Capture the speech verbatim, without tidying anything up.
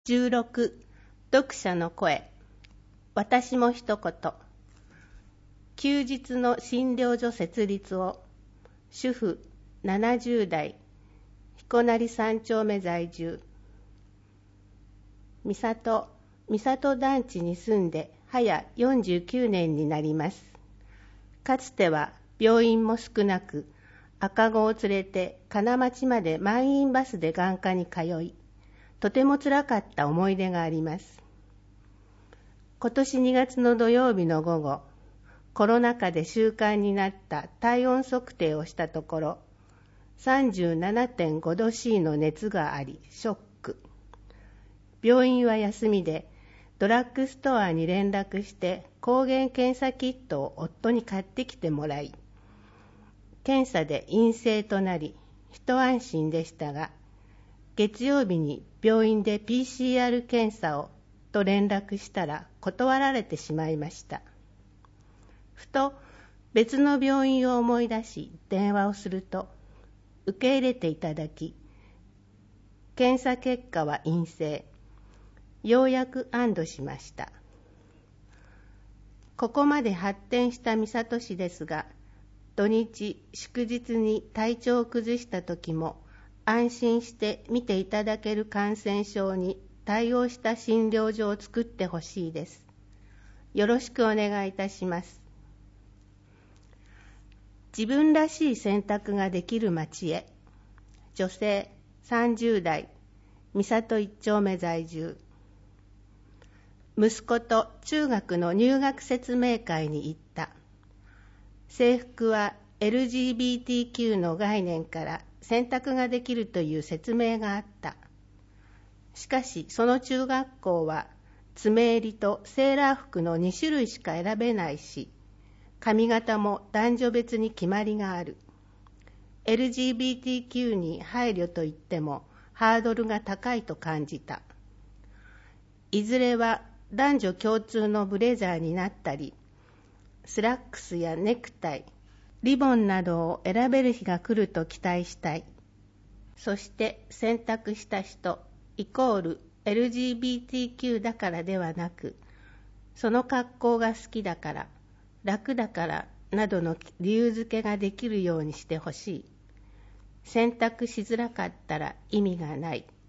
じゅうろく読者の声。私も一言。休日の診療所設立を。主婦ななじゅう代、彦成三丁目在住。三郷三郷団地に住んで早よんじゅうきゅうねんになります。かつては病院も少なく、赤子を連れて金町まで満員バスで眼科に通い、とてもつらかった思い出があります。今年にがつの土曜日の午後、コロナ禍で習慣になった体温測定をしたところ、さんじゅうななてんごど C の熱があり、ショック。病院は休みで、ドラッグストアに連絡して抗原検査キットを夫に買ってきてもらい、検査で陰性となり、一安心でしたが、月曜日に病院で ピーシーアール 検査をと連絡したら断られてしまいました。ふと別の病院を思い出し電話をすると、受け入れていただき、検査結果は陰性。ようやく安堵しました。ここまで発展した三郷市ですが、土日祝日に体調を崩した時も安心して見ていただける感染症に対応した診療所を作ってほしいです。よろしくお願いいたします。自分らしい選択ができる街へ。女性さんじゅう代、三郷一丁目在住。息子と中学の入学説明会に行った。制服は エルジービーティーキュー の概念から選択ができるという説明があった。しかしその中学校は爪襟とセーラー服のに種類しか選べないし、髪型も男女別に決まりがある。エルジービーティーキュー に配慮といってもハードルが高いと感じた。いずれは男女共通のブレザーになったり、スラックスやネクタイ、リボンなどを選べる日が来ると期待したい。そして選択した人イコール エルジービーティーキュー だからではなく、その格好が好きだから、楽だからなどの理由付けができるようにしてほしい。選択しづらかったら意味がない。